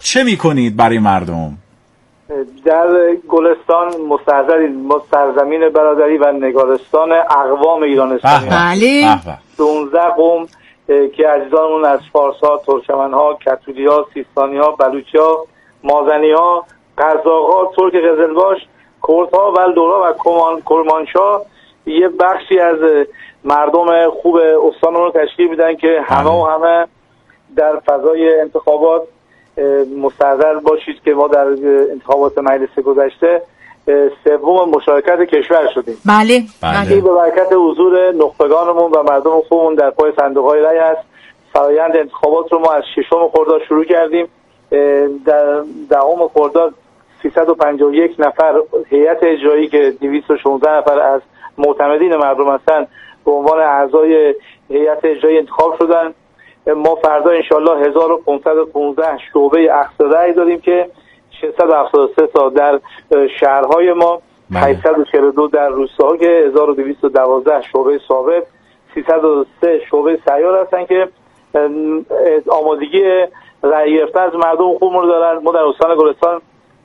چه میکنید برای مردم؟ در گلستان مستحضریم، ما سرزمین برادری و نگارستان اقوام ایران اسلامی. بله. 16 قوم که اجزامون از فارس‌ها، ترکمن‌ها، کتولی‌ها، سیستانی‌ها، بلوچی‌ها، مازنی‌ها، قزاق‌ها، ترک قزلباش، کردها و لورا و کرمانشاه یه بخشی از مردم خوب استانمون رو تشکیل میدن که همه در فضای انتخابات مستحضر باشید که ما در انتخابات مجلس گذشته سوم مشارکت کشور شدیم. بله. این به برکت حضور نخبگانمون و مردم خوبمون در پای صندوق‌های رای است. فرآیند انتخابات رو ما از 6 خرداد شروع کردیم. در 10 خرداد 351 نفر هیئت اجرایی که 216 نفر از معتمدین مردم هستند به عنوان اعضای هیئت اجرایی انتخاب شدن. ما فردا انشالله 1515 شعبه اخذ رأی داریم که 673 تا در شهرهای ما، 842 در روستاها که 1212 شعبه ثابت، 303 شعبه سیار هستن که آمادگی رأی گرفتن از مردم خوبمون دارن. ما در استان گلستان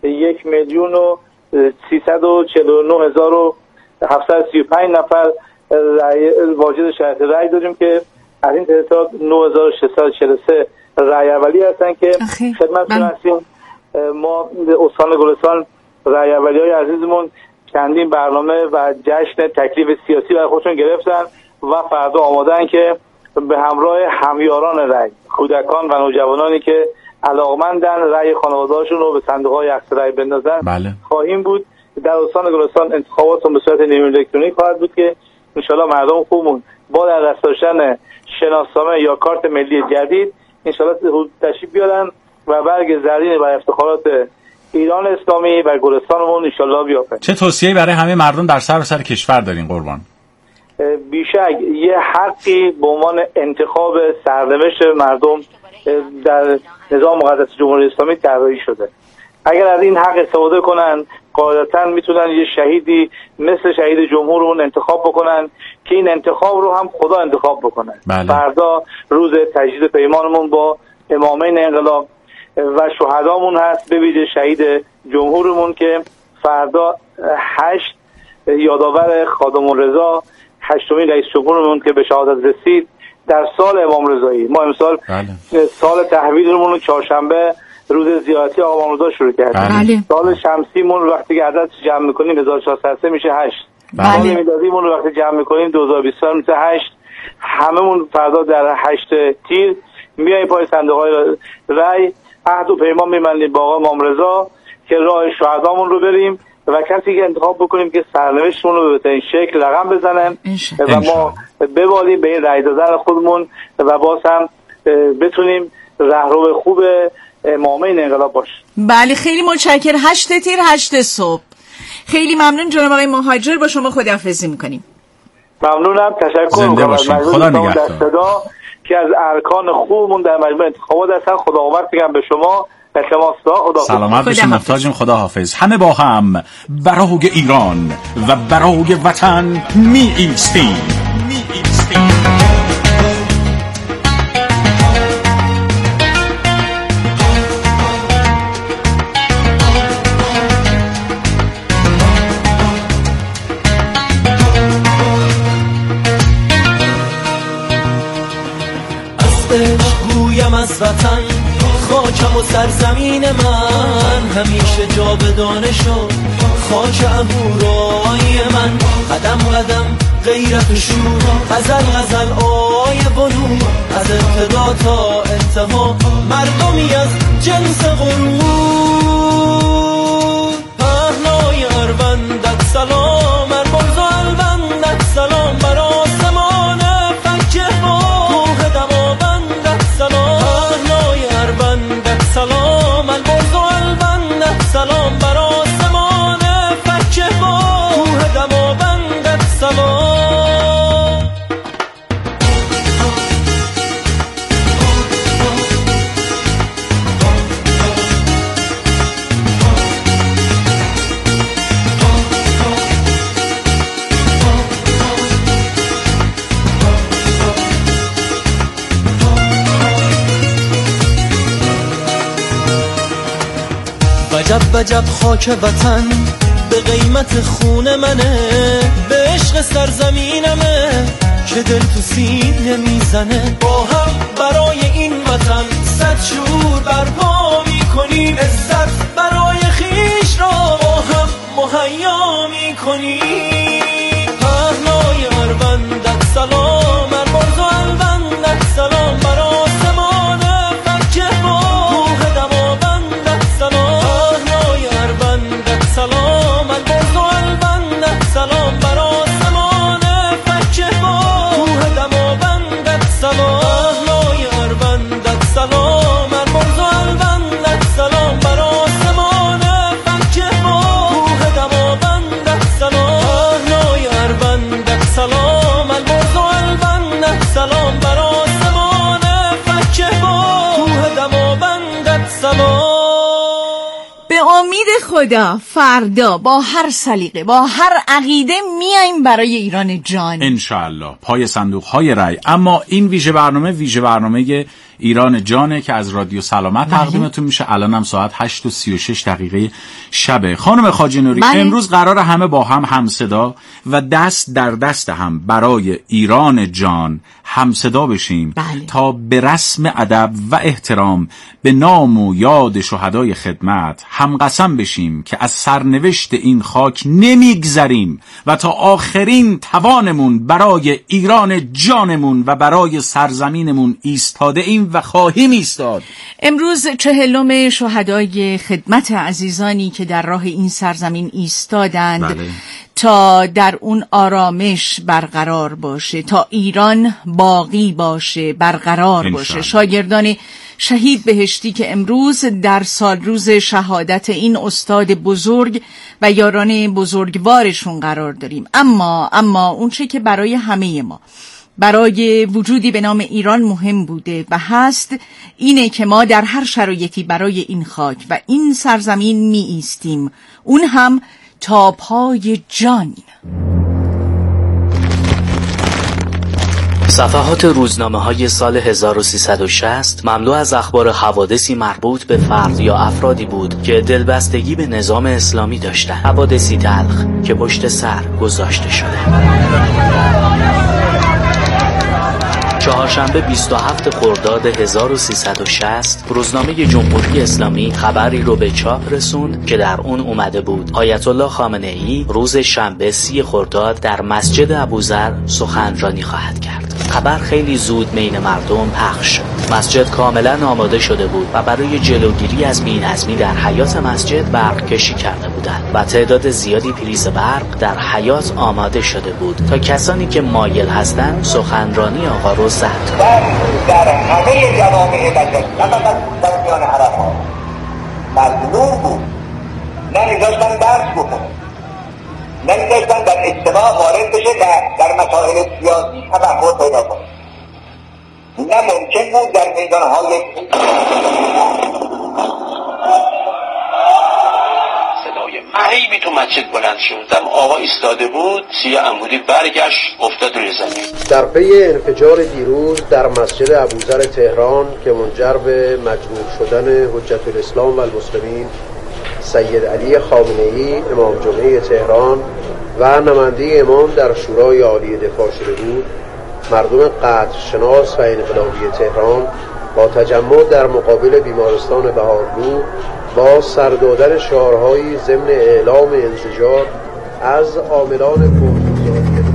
1,49735 نفر واجد شرط رأی داریم که از این تعداد 9643 رأی اولی هستن که خدمتتون هستیم. ما استان گلستان رأی اولیای عزیزمون چندین برنامه و جشن تکلیف سیاسی برای خودشون گرفتن و فردا آمادن که به همراه همیاران رأی، کودکان و نوجوانانی که علاقمندن رأی خانواده‌هاشون رو به صندوق‌های اخذ رأی بندازن خواهیم بود. در استان گلستان انتخابات به صورت نیمه الکترونیک خواهد بود که انشالله مردم خوبمون با در دست داشتن شناسنامه یا کارت ملی جدید انشالله تشریف بیارن و برگ زرین و افتخارات ایران اسلامی و گلستانمون انشالله بیافرین. چه توصیه‌ای برای همه مردم در سراسر کشور دارین قربان؟ بیشک یه حقی به عنوان انتخاب سرنوشت مردم در نظام مقدس جمهوری اسلامی طراحی شده. اگر از این حق استفاده کنن قاعدتاً میتونن یه شهیدی مثل شهید جمهورمون انتخاب بکنن که این انتخاب رو هم خدا انتخاب بکنه. فردا روز تجدید پیمانمون با امامین انقلاب و شهدامون هست، به ویژه شهید جمهورمون که فردا 8 یادآور خادم الرضا 8مین رئیس جمهورمون که به شهادت رسید در سال امام رضایی. ما امسال سال تحویلمون رو چهارشنبه روز زیارتی آقا امام رضا شروع کردیم. سال شمسیمون وقتی که عدد جمع میکنیم 1403 میشه 8. سال میلادیمون رو وقتی جمع میکنیم 2024 میشه 8. هممون فردا در 8 تیر میاییم پای صندوق‌های رأی، عهد و پیمان می‌بندیم با آقا امام رضا که راه شهدامون رو بریم و کسی که انتخاب بکنیم که سرنوشتمون رو به بهترین شکل رقم بزنن و ما ببالیم به این رأی دادن خودمون و باز هم بتونیم رهرو خوب امامین انقلاب باشیم. بله خیلی متشکرم. 8 تیر 8 صبح. خیلی ممنون جناب آقای مهاجر، با شما خداحافظی می‌کنیم. ممنونم، تشکر می‌کنم از خدا نگهدار که از ارکان خوبمون در مجمع انتخابات هستن. خدا آمرد بگم به شما. سلامت باشین محتاجیم. خدا حافظ. همه با هم برای ایران و برای وطن می ایستیم. از وطن خاکم و سرزمین من همیشه جاودانه شد. خاک اهورای من قدم قدم غیرت و شور، غزل غزل آی بنور، از ابتدا تا انتها مردمی از جنس غرور. پهنای اربندت سلام، ارباز و البندت سلام، بر آسمان فکه ها کوه دماوندت سلام. پهنای اربندت سلام، ارباز و البندت سلام، بر آسمان فکه ها کوه دماوندت سلام. عجب وجب خاک وطن به قیمت خون منه، به عشق سرزمینمه که دل تو سینه میزنه. با هم برای این وطن صد شور برپا میکنیم، عزت برای خیش را با هم مهیا میکنیم. پهنای اروندت سلام، ارباز و الوندت سلام، بر آسمان فکه با کوه دماوندت سلام. پهنای اروندت سلام، ارباز و الوندت سلام، بر آسمان فکه با کوه دماوندت سلام. پهنای اروندت سلام، ارباز و الوندت سلام، بر آسمان فکه با کوه دماوندت سلام. پهنای اروندت سلام، ارباز و الوندت سلام، بر آسمان فکه با کوه دماوندت سلام. به امید خدا فردا با هر سلیقه با هر عقیده میایم برای ایران جان انشاءالله پای صندوق های رای. اما این ویژه برنامه ایران جانه که از رادیو سلامت تقدیمتون میشه. الان هم ساعت 8:36 شبه. خانم خواجه نوری، امروز قرار همه با هم صدا و دست در دست هم برای ایران جان همصدا بشیم تا به رسم ادب و احترام به نام و یاد شهدای خدمت هم قسم بشیم که از سرنوشت این خاک نمیگذریم و تا آخرین توانمون برای ایران جانمون و برای سرزمینمون ایستاده ایم و خواهیم ایستاد. امروز 40 شهدای خدمت عزیزانی که در راه این سرزمین ایستادند تا در اون آرامش برقرار باشه، تا ایران باقی باشه، برقرار باشه. شاگردان شهید بهشتی که امروز در سال روز شهادت این استاد بزرگ و یاران بزرگوارشون قرار داریم. اما اون چه که برای همه ما، برای وجودی به نام ایران مهم بوده و هست، اینه که ما در هر شرایطی برای این خاک و این سرزمین می ایستیم، اون هم تا پای جان. صفحات روزنامه‌های سال 1360 مملو از اخبار حوادثی مربوط به فرد یا افرادی بود که دلبستگی به نظام اسلامی داشتند. حوادثی تلخ که پشت سر گذاشته شده. چهارشنبه 27 خرداد 1360 روزنامه جمهوری اسلامی خبری رو به چاپ رسوند که در اون اومده بود آیت الله خامنه ای روز شنبه 30 خرداد در مسجد ابوذر سخنرانی خواهد کرد. خبر خیلی زود بین مردم پخش شد. مسجد کاملا آماده شده بود و برای جلوگیری از بی‌نظمی در حیاط مسجد برق کشی کرده بودند و تعداد زیادی پریز برق در حیاط آماده شده بود تا کسانی که مایل هستند سخنرانی آقا رو زد. در همه جوامع بشر، نه فقط در میان عرب‌ها، مظلوم بود. نمی‌ذاشتن درس بخونه، نمی‌ذاشتن در اجتماع وارد بشه و در مسائل سیاسی تفکر پیدا کنه. نه ممکن بود در میدان‌های مهیبی تو مسجد بلند شد. آقا ایستاده بود، سیاه عمودی برگشت افتاد روی زمین. در پی انفجار دیروز در مسجد ابوذر تهران که منجر به مجروح شدن حجت الاسلام و المسلمین سید علی خامنه‌ای امام جمعه تهران و نماینده امام در شورای عالی دفاع شده بود، مردم قدرشناس و انقلابی تهران با تجمع در مقابل بیمارستان بهارلو با سر دادن شعارهایی ضمن اعلام انزجار از عاملان پرخطر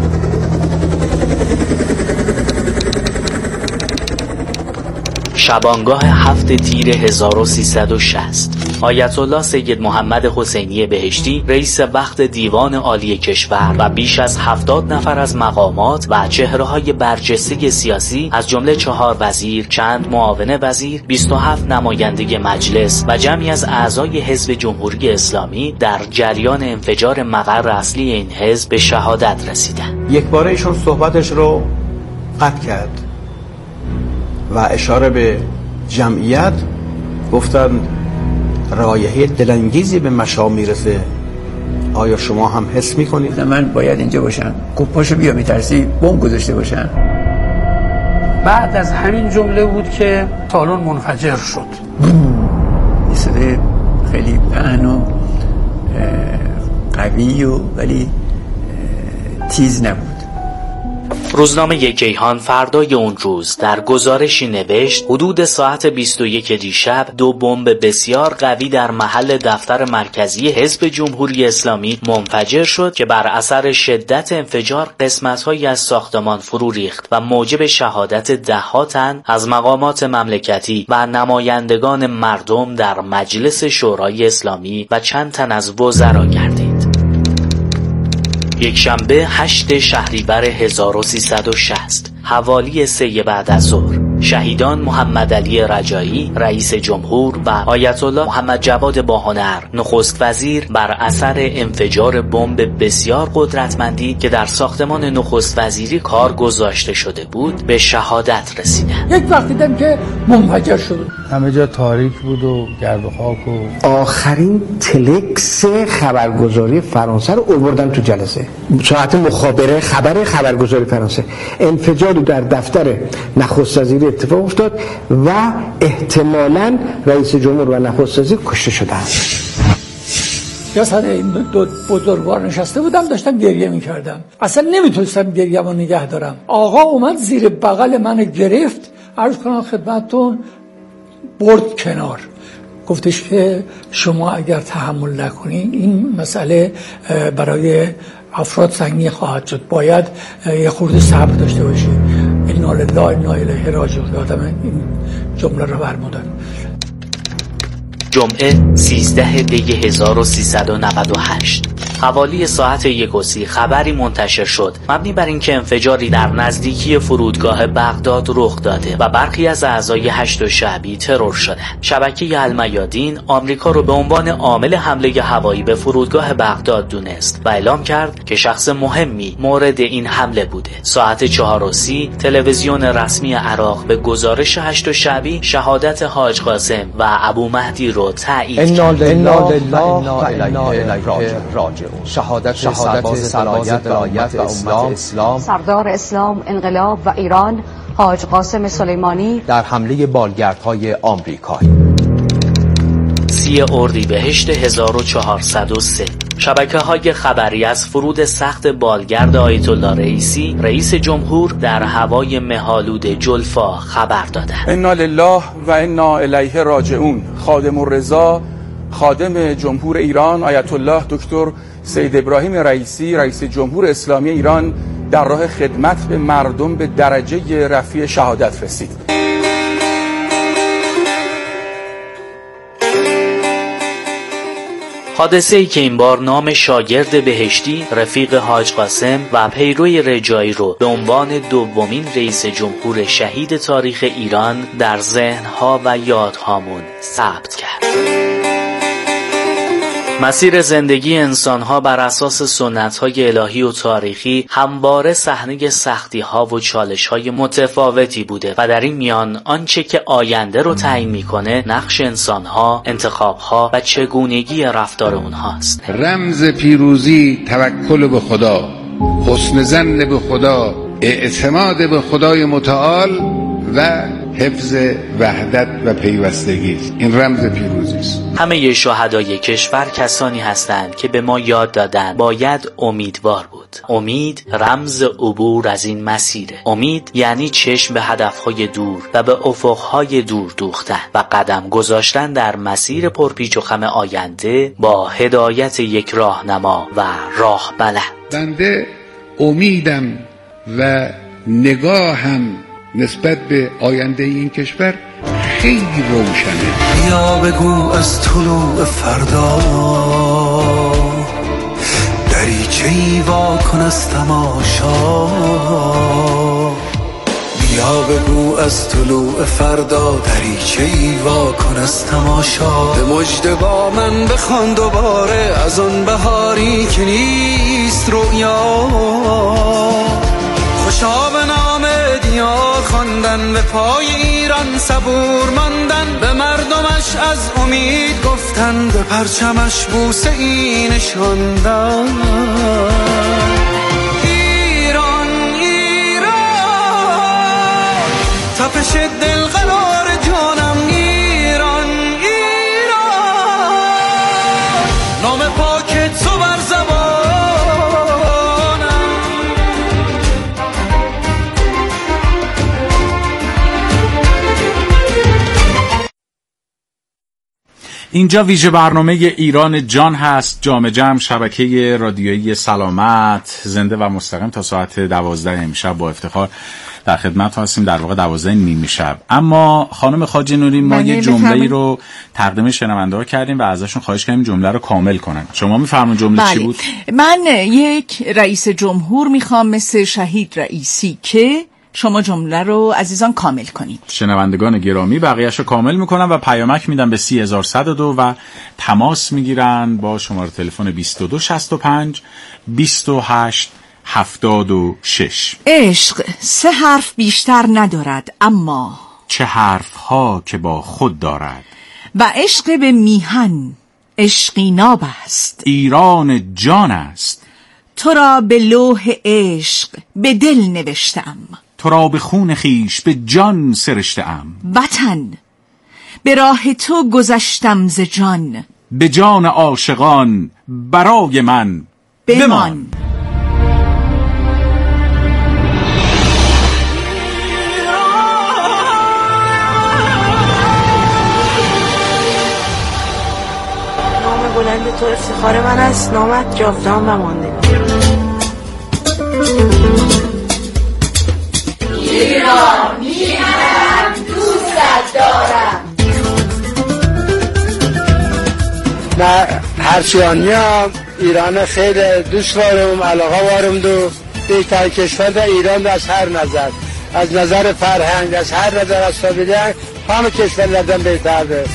شبانگاه 7 تیر 1360 آیت الله سید محمد حسینی بهشتی رئیس وقت دیوان عالی کشور و بیش از 70 نفر از مقامات و چهره‌های برجسته سیاسی از جمله 4 وزیر، چند معاون وزیر، 27 نماینده مجلس و جمعی از اعضای حزب جمهوری اسلامی در جریان انفجار مقر اصلی این حزب به شهادت رسیدند. یک باره ایشون صحبتش رو قطع کرد و اشاره به جمعیت گفتند رایحه دلانگیزی به مشام میرسه، آیا شما هم حس میکنید؟ من باید اینجا باشم. گفت پاشو بیا، میترسی بمب گذاشته باشم. بعد از همین جمله بود که سالن منفجر شد. این صدای خیلی قوی ولی تیز نبود. روزنامه کیهان فردای اون روز در گزارشی نوشت حدود ساعت 21 دیشب 2 بمب بسیار قوی در محل دفتر مرکزی حزب جمهوری اسلامی منفجر شد که بر اثر شدت انفجار قسمت‌هایی از ساختمان فرو ریخت و موجب شهادت ده‌ها تن از مقامات مملکتی و نمایندگان مردم در مجلس شورای اسلامی و چند تن از وزرا گردید. یک شنبه 8 شهریور 1360 حوالی 3 بعد از ظهر شهیدان محمد علی رجایی رئیس جمهور و آیت الله محمد جواد باهنر نخست وزیر بر اثر انفجار بمب بسیار قدرتمندی که در ساختمان نخست وزیری کار گذاشته شده بود به شهادت رسیدند. یک وقت دیدم که منفجر شد، همه جا تاریک بود و گرد و خاک و آخرین تلکس خبرگزاری فرانسه رو آوردن تو جلسه. ساعت مخابره خبرگزاری فرانسه انفجاری در دفتر نخست وزیری اتفاق افتاد و احتمالاً رئیس جمهور و نخست وزیر کشته شدند. یا سر این دو بزرگوار نشسته بودم داشتم گریه میکردم، اصلا نمیتونستم گریه‌مو نگه دارم. آقا اومد زیر بغل من گرفت، عرض کنم خدمتتون، برد کنار، گفتش که شما اگر تحمل نکنین این مسئله برای افراد سنگین خواهد شد، باید یه خورده صبر داشته باشید. انا لله و انا الیه راجعون. آدم این جمله رو فرمودن. جمعه 13 دی 1398 حوالی ساعت 1:30 خبری منتشر شد مبنی بر اینکه انفجاری در نزدیکی فرودگاه بغداد رخ داده و برخی از اعضای هشت شعبی ترور شدند. شبکه المیادین آمریکا رو به عنوان عامل حمله هوایی به فرودگاه بغداد دونست و اعلام کرد که شخص مهمی مورد این حمله بوده. ساعت 4:30 تلویزیون رسمی عراق به گزارش هشت شعبی شهادت حاج قاسم و ابو مهدی رو تایید کرد. انا لله و انا الیه راجعون. شهادت سرباز ولایت و اسلام سردار اسلام انقلاب و ایران حاج قاسم سلیمانی در حمله بالگردهای آمریکایی. 30 اردیبهشت 1403 شبکه‌های خبری از فرود سخت بالگرد آیت الله رئیسی رئیس جمهور در هوای مه‌آلود جلفا خبر دادند. انا لله و انا الیه راجعون. خادم الرضا خادم جمهور ایران آیت الله دکتر سید ابراهیم رئیسی رئیس جمهور اسلامی ایران در راه خدمت به مردم به درجه رفیع شهادت رسید. حادثه‌ای که این بار نام شاگرد بهشتی رفیق حاج قاسم و پیروی رجایی رو به عنوان دومین رئیس جمهور شهید تاریخ ایران در ذهن‌ها و یادهامون ثبت کرد. مسیر زندگی انسان‌ها بر اساس سنت‌های الهی و تاریخی همواره صحنه سختی‌ها و چالش‌های متفاوتی بوده و در این میان آنچه که آینده رو تعیین می‌کنه نقش انسان‌ها، انتخاب‌ها و چگونگی رفتار اونهاست. رمز پیروزی توکل به خدا، حسن ظن به خدا، اعتماد به خدای متعال و حفظ وحدت و پیوستگی است. این رمز پیروزی است. همه شهدای کشور کسانی هستند که به ما یاد دادند باید امیدوار بود. امید رمز عبور از این مسیره. امید یعنی چشم به هدفهای دور و به افقهای دور دوختن و قدم گذاشتن در مسیر پرپیچ و خم آینده با هدایت یک راهنما و راه بلد. بنده امیدم و نگاهم نسبت به آینده این کشور خیلی روشنه. یا بگو از طلوع فردا دریچه‌ای وا کن از تماشا. بیا بگو از طلوع فردا دریچه‌ای وا کن از تماشا. به مژده با من بخوان دوباره از آن بهاری که نیست رویا. خوشا به نام دیار خواندن، به پای ایران صبور ماندن، به مردمش از امید گفتن، به پرچمش بوسه ای نشاندن. ایران ایران تپش دل قرار جانم. ایران ایران نام پاک تو بر زبان. اینجا ویژه برنامه ایران جان هست، جام جم شبکه رادیویی سلامت، زنده و مستقیم تا ساعت 12 امشب با افتخار در خدمت هستیم، در واقع 12 نیمه شب. اما خانم خواجه نوری ما یه جمله‌ای رو تقدیم شنونده‌ها کردیم و ازشون خواهش کردیم جمله رو کامل کنن. شما می‌فرمایید جمله چی بود؟ من یک رئیس جمهور میخوام مثل شهید رئیسی که شما جمله رو عزیزان کامل کنید. شنوندگان گرامی بقیه‌اش رو کامل میکنن و پیامک میدن به 30102 و تماس میگیرن با شماره تلفن 2265 28 76. عشق 3 حرف بیشتر ندارد، اما چه حرف ها که با خود دارد. و عشق به میهن عشقی ناب است، ایران جان است. تو را به لوح عشق به دل نوشتم، تو را به خون خیش به جان سرشتم. وطن به راه تو گذشتم ز جان، به جان عاشقان برای من بمان. نام بلند تو افتخار من است، نامت جاودان و مانده. ایران میهنم دوست دارم. من هرچیانی هم ایران خیلی دوست دارم، علاقه دارم دو بهتر کشور ایران از هر نظر، از نظر فرهنگ، از هر نظر از تابیدن همه کشور لدن بهتر ده.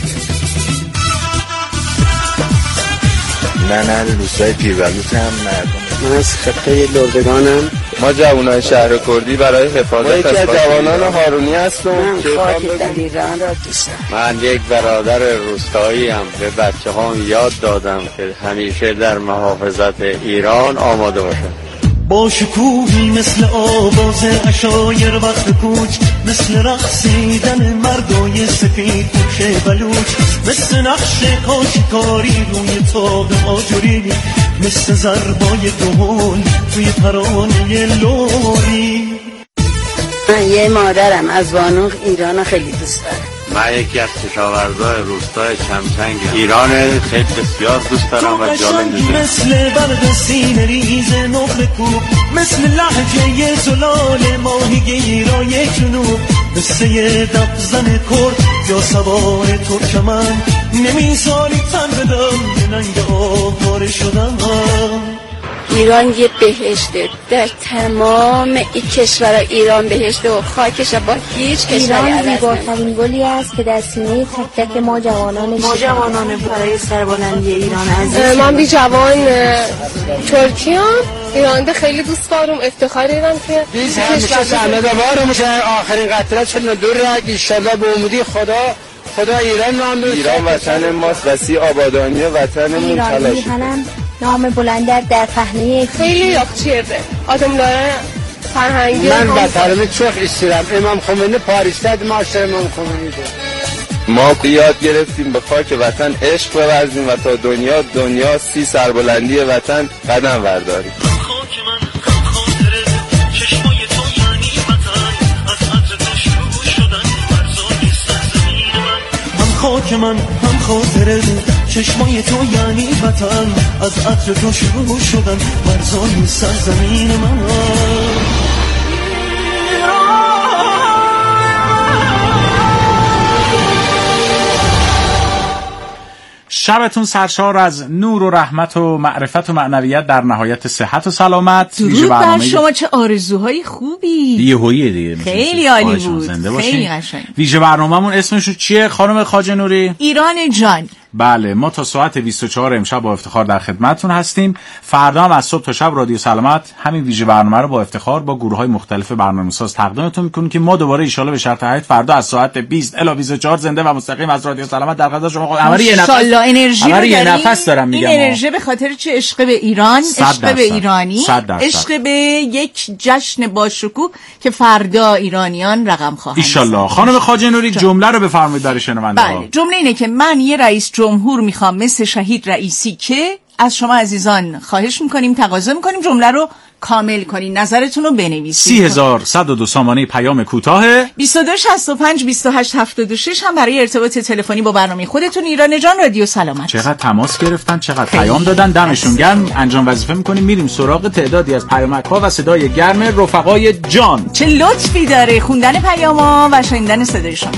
من روستای پیربلوط هم من از خطه لردگانم. ما جوانان شهر کردی برای حفاظت از جوانان هارونی هستم. من خاک ایران را دوست دارم. من یک برادر روستایی هم به بچه هم یاد دادم که همیشه در محافظت ایران آماده باشن. با شکوهی مثل آواز عشایر وقت کوچ، مثل رقصیدن مردای سفید پوش بلوچ، مثل نقش کاشیکاری روی تاب آجوری، مثل ضربای دهل توی ترانه لوری. من یه مادرم از وانوق ایران خیلی دوست دارم. من یکی از کشاورزای روستای چمچنگ ایران خیلی بسیار دوست دارم و جالب می‌دونم. مثل برد سینه ریز نقل کوب، مثل لحجه زلال ماهیگیرای جنوب، مثل یه دبزن کرد یا سوار ترکمن، نمی‌سانی تن بدم به ننگ آواره شدم. ایران یه بهشته، در تمام این کشور ایران بهشته و خاکش با هیچ کشوری ایران زیباترین گلی است که در سینه تک تک ما جوانان برای سربلندی ایران عزیز. من بی جوان ترکیام، ایران خیلی دوست دارم، افتخار دارم که بیز همیشه زحمت وارم میشه. آخرین قطره شدن دور رگ ان شاء الله به امیدی خدا ایران نام بده. ایران وطن ماست، وسیع آبادانی وطنمون تلاش. نام بلند در پهنه خیلی یاقچیرده آدم داره فرهنگی. من وطنم چوخ استیرم امام خمینی پاریستاد ماشر امام خمینی ده. ما یاد گرفتیم به خاک وطن عشق بورزیم و تا دنیا 30 سربلندی وطن قدم برداریم. خاک من هم خاطره چشمای تو یعنی وطن، از عطر تو شروع شدن مرزای سرزمین من. شبتون سرشار از نور و رحمت و معرفت و معنویت، در نهایت صحت و سلامت. درود بر شما، چه آرزوهای خوبی. یهویی دیگه خیلی عالی بود، خیلی قشنگ. ویژه برنامه‌مون اسمش چیه خانم خواجه نوری؟ ایران جان. بله، ما تا ساعت 24 امشب با افتخار در خدمتتون هستیم. فردا هم از صبح تا شب رادیو سلامت همین ویژه برنامه رو با افتخار با گروه‌های مختلف برنامه‌ساز تقدیمتون می‌کنیم که ما دوباره ان شاءالله به شرط حیات فردا از ساعت 20 الی 24 زنده و مستقیم از رادیو سلامت در خدمت شما. ان شاءالله انرژی رو یه نفس دارم میگم. این انرژی به خاطر چه؟ عشق به ایران، عشق به ایرانی، عشق به یک جشن باشکوه که فردا ایرانیان رقم خواهند. ان شاءالله. خانم خواجه نوری جمله رو بفرمایید برای شنونده‌ها. بله، جمله اینه که من یه رئیس جمهور میخوام مثل شهید رئیسی که از شما عزیزان خواهش میکنیم، تقاضا میکنیم جمله رو کامل کنین، نظرتون رو بنویسید. 30102 سامانه پیام کوتاه 2265 2876 هم برای ارتباط تلفنی با برنامه خودتون. ایران جان رادیو سلامت. چقدر تماس گرفتن، چقدر پیام دادن، دمشون گرم. انجام وظیفه میکنیم میریم سراغ تعدادی از پیامک‌ها و صدای گرم رفقای جان. چه لطفی داره خوندن پیام‌ها و شنیدن صدای شما.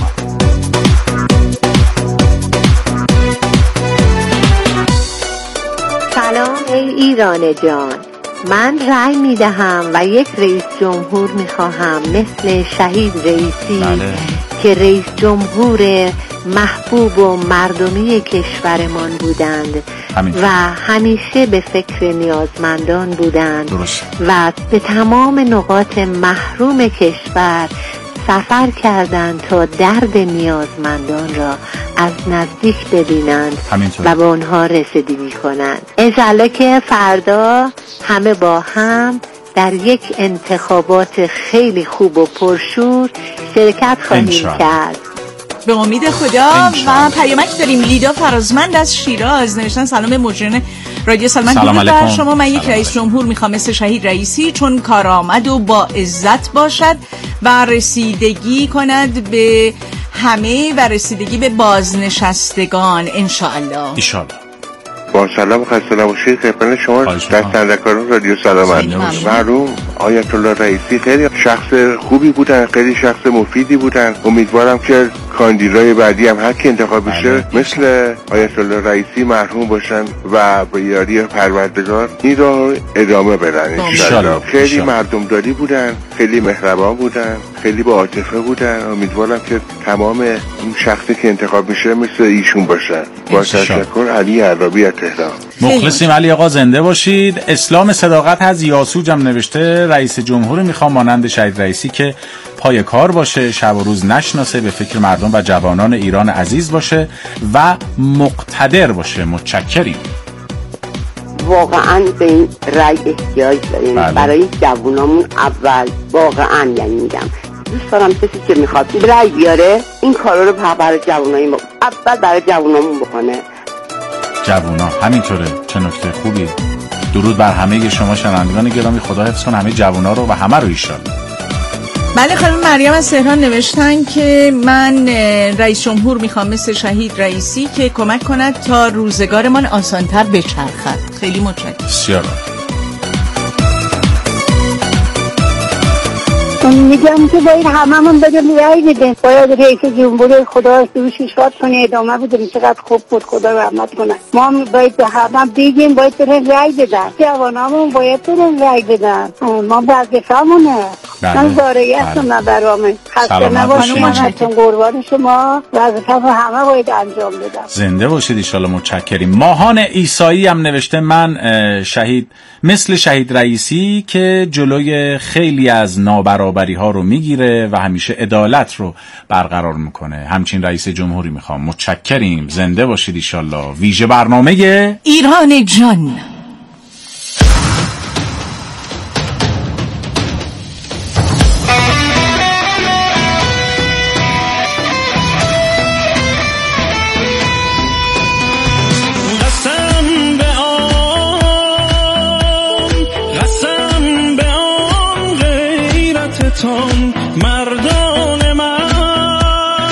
سلام ای ایران جان، من رأی میدهم و یک رئیس جمهور میخواهم مثل شهید رئیسی که رئیس جمهور محبوب و مردمی کشورمان بودند و همیشه به فکر نیازمندان بودند و به تمام نقاط محروم کشور سفر کردند تا درد نیازمندان را از نزدیک ببینند و به آنها رسیدگی کنند. انشالله که فردا همه با هم در یک انتخابات خیلی خوب و پرشور شرکت خواهیم کرد. به امید خدا. و پیامک داریم. لیدا فرازمند از شیراز نوشتن سلام مجرم رادیو سلامت، درود بر شما. من یک رئیس جمهور میخوام مثل شهید رئیسی، چون کارآمد و با عزت باشد و رسیدگی کند به همه و رسیدگی به بازنشستگان. انشاءالله. با سلام خسته نباشید خدمت شما دستندرکاران رادیو سلامت. معلوم آیت الله رئیسی خیلی شخص خوبی بودن، خیلی شخص مفیدی بودن. امیدوارم که کاندیدای بعدی هم هر کی انتخاب بشه مثل آیت الله رئیسی مرحوم باشن و با یاری پروردگار این را ادامه بدن انشاءالله. خیلی مردمداری بودن، خیلی مهربان بودن، خیلی با عاطفه بودن. امیدوارم که تمام این شخصی که انتخاب میشه مثل ایشون باشن. با تشکر، علی عرابی از تهران. مخلصیم علی آقا، زنده باشید. اسلام صداقت از یاسوج هم نوشته رئیس جمهوری میخوام مانند شهید رئیسی که پای کار باشه، شب و روز نشناسه، به فکر مردم و جوانان ایران عزیز باشه و مقتدر باشه. متشکریم. واقعا به این رأی احتیاج داریم برای جوانامون. اول واقعا یعنی میگم دوست دارم کسی که میخواد رأی بیاره این کارا رو برای جوانایی اول برای جوانامون بکنه. جوونا همینطوره. چه نکته خوبی. درود بر همه شما شنوندگان گرامی. خدا حفظ کنه همه جوونا رو و همه رو ایشالله. بله، خانم مریم از تهران نوشتن که من رئیس جمهور میخوام مثل شهید رئیسی که کمک کند تا روزگارمان آسانتر بچرخد. خیلی متشکرم. بسیار میگم که باید هممون بدیم رأی بدیم. باید رئیس جمهور خدا روش شاد کنه، ادامه بدیم. چقدر خوب بود، خدا رحمت کنه. ما باید به همه بگیم باید برن رأی بدن. جوانامون باید برن رأی بدن. ما وظیفه‌مونه. من زارعیتون برامه. خسته نباشید. من قربان شما. وظیفه همه باید انجام بدن. زنده باشید ان شاءالله. متشکریم. ماهان عیسایی هم نوشته من مثل شهید رئیسی که جلوی خیلی از نابرابری ها رو میگیره و همیشه عدالت رو برقرار میکنه. همچین رئیس جمهوری میخوام. متشکریم. زنده باشید ان شاءالله. ویژه برنامه ایران جان. مردان من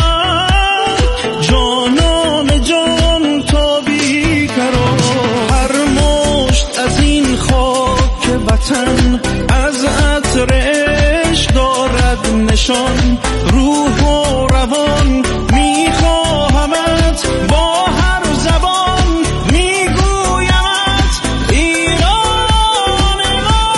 جانان جان تا بیقرار، هر مشت از این خاک وطن از عطر عشق دارد نشان. روح و روان میخواهمت، با هر زبان میگویمت ایران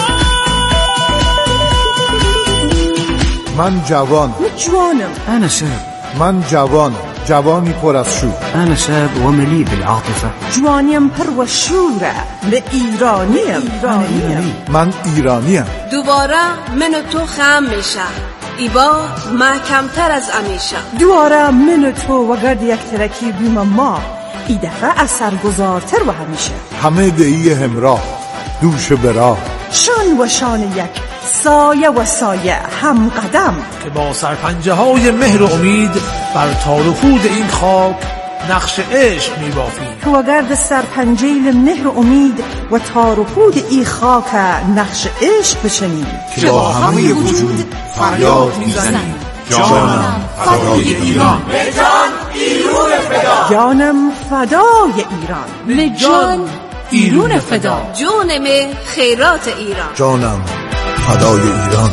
من جوانم. أنا شاب. من جوانی پر از شور. أنا شاب ومليء بالعاطفة. جوانیم پر و شوره. به ایرانیم. من ایرانیم. دوباره من و تو خم میشه. ایبا محکمتر از امیشه. دوباره من و تو و گرد یک ترکی بیم ما. ای دفعه اثرگذارتر و همیشه. همه دهی همراه دوش براه، شان و شان یک، سایه و سایه هم قدم، که با سرپنجه های مهر و امید بر تار و پود این خاک نقش عشق میبافیم. تو وگرد سرپنجیل مهر و امید و تار و پود ای خاک نقش عشق بشنید که با همه وجود فریاد میزنیم جانم فدای ایران. به جان ایرون فدا. جانم فدای ایران. به جان ایرون فدا. جونم خیرات ایران. جانم فدای ایران.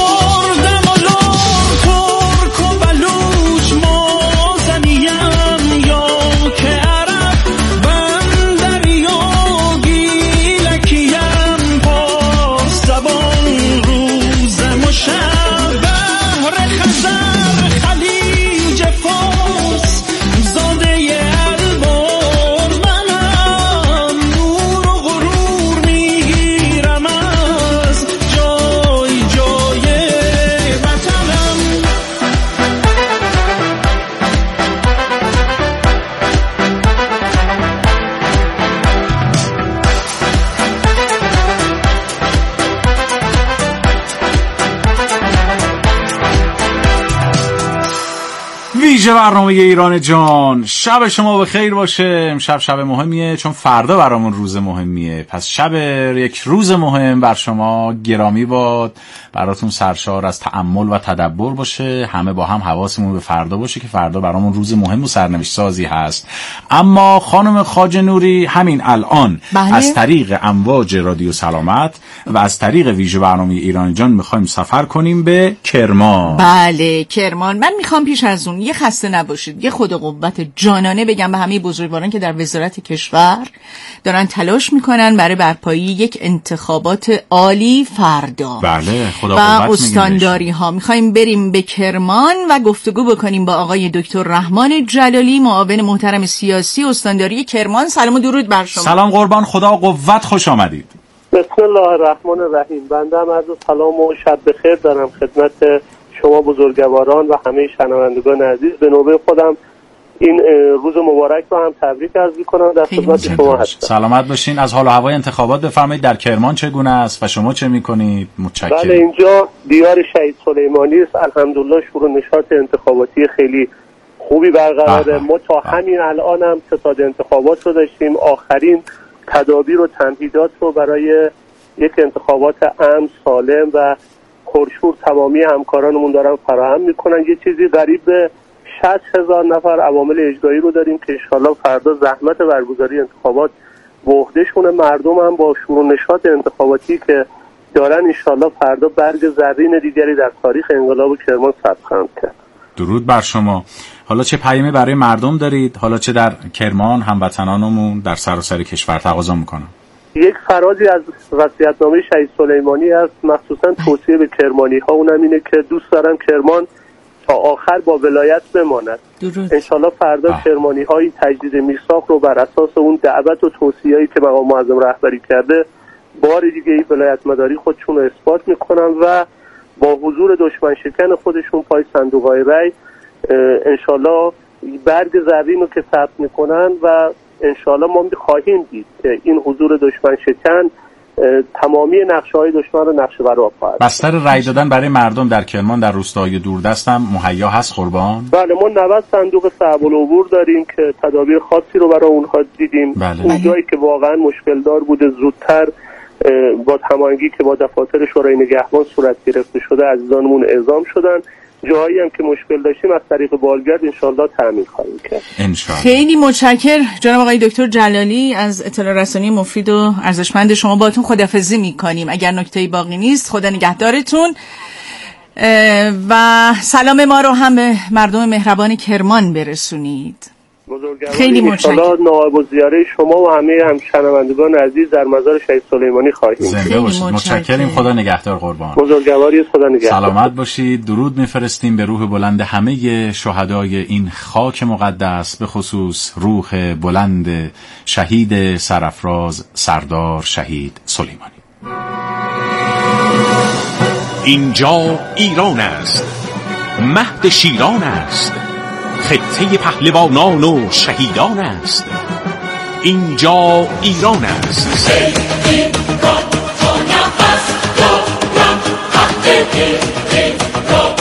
ویژه برنامه ایران جان، شب شما بخیر باشه. امشب شب مهمیه چون فردا برامون روز مهمیه، پس شب یک روز مهم بر شما گرامی باد، براتون سرشار از تأمل و تدبر باشه. همه با هم حواسمون به فردا باشه که فردا برامون روز مهم و سرنوشت سازی هست. اما خانم خواجه نوری همین الان از طریق امواج رادیو سلامت و از طریق ویژه برنامه ایران جان میخوایم سفر کنیم به کرمان. بله کرمان. من میخوام پیش از اون یه خسته نباشید یه خود قوت جانانه بگم به همه بزرگواران که در وزارت کشور دارن تلاش میکنن برای برپایی یک انتخابات عالی فردا. بله خدا و قوت استانداری ها. میخوایم بریم به کرمان و گفتگو بکنیم با آقای دکتر رحمان جلالی، معاون محترم سیاسی استانداری کرمان. سلام و درود بر شما. سلام قربان، خدا قوت، خوش آمدید. بسم الله الرحمن الرحیم. بنده هم عرض سلام و شب بخیر دارم خدمت شما بزرگواران و همه شنوندگان عزیز. به نوبه خودم این روز مبارک رو هم تبریک عرض می‌کنم. در خدمت شما هستم. سلامت باشین. از حال و هوای انتخابات بفرمایید در کرمان چگونه است و شما چه می‌کنید؟ متشکرم. بله اینجا دیار شهید سلیمانی است. الحمدلله شروع نشاط انتخاباتی خیلی خوبی برقراره. ما تا همین الان هم ستاد انتخابات رو داشتیم. آخرین تدابیر و تمهیدات رو برای یک انتخابات امن، سالم و پرشور تمامی همکارانمون دارن فراهم میکنن. یه چیزی قریب به 60,000 نفر عوامل اجرایی رو داریم که انشالله فردا زحمت برگزاری انتخابات به عهده‌شون. مردم هم با شروع نشاط انتخاباتی که دارن انشالله فردا برگ زرین دیگری در تاریخ انقلاب کرمان ثبت خواهند کرد. درود بر شما. حالا چه پیامی برای مردم دارید؟ حالا چه در کرمان هموطنانمون در سراسر کشور تقاضا میکنن؟ یک فرازی از وصیت‌نامه شهید سلیمانی است، مخصوصا توصیه به کرمانی ها، اونم اینه که دوست دارم کرمان تا آخر با ولایت بماند. انشالله فردا کرمانی های تجدید میثاق رو بر اساس اون دعوت و توصیه‌ای که مقام معظم رهبری کرده بار دیگه این ولایت مداری خودشون رو اثبات میکنن و با حضور دشمن شکن خودشون پای صندوق‌های رای انشالله برگ زرین رو که ثبت میکنن و انشالله ما خواهیم دید که این حضور دشمن شکن تمامی نقشه‌های دشمن رو نقشه برآب خواهد. بستر رای دادن برای مردم در کرمان در روستاهای دوردست هم مهیا هست قربان؟ بله ما 90 صندوق صعب العبور داریم که تدابیر خاصی رو برای اونها دیدیم. اون جایی که واقعا مشکل دار بوده زودتر با هماهنگی که با دفاتر شورای نگهبان صورت گرفته شده عزیزانمون اعزام شدن. جایی هم که مشکل داشتیم از طریق بالگرد انشالله تأمین خواهیم کرد. انشالله. خیلی متشکرم جناب آقای دکتر جلالی از اطلاع رسانی مفید و ارزشمند شما. باهاتون خداحافظی میکنیم. اگر نکته‌ای باقی نیست خدا نگهدارتون و سلام ما رو هم به مردم مهربان کرمان برسونید. خیلی متشکرم. نائب الزیاره شما و همه همشنوندگان عزیز در مزار شهید سلیمانی خواهیم. زنده باشید. متشکریم. خدا نگهدار قربان. بزرگواری خدا نگهدار. سلامت باشید. درود میفرستیم به روح بلند همه شهدای این خاک مقدس، به خصوص روح بلند شهید سرافراز سردار شهید سلیمانی. اینجا ایران است، مهد شیران است، خطه پهلوانان و شهیدان است. اینجا ایران است. سیدی کن تو نفس دارم حق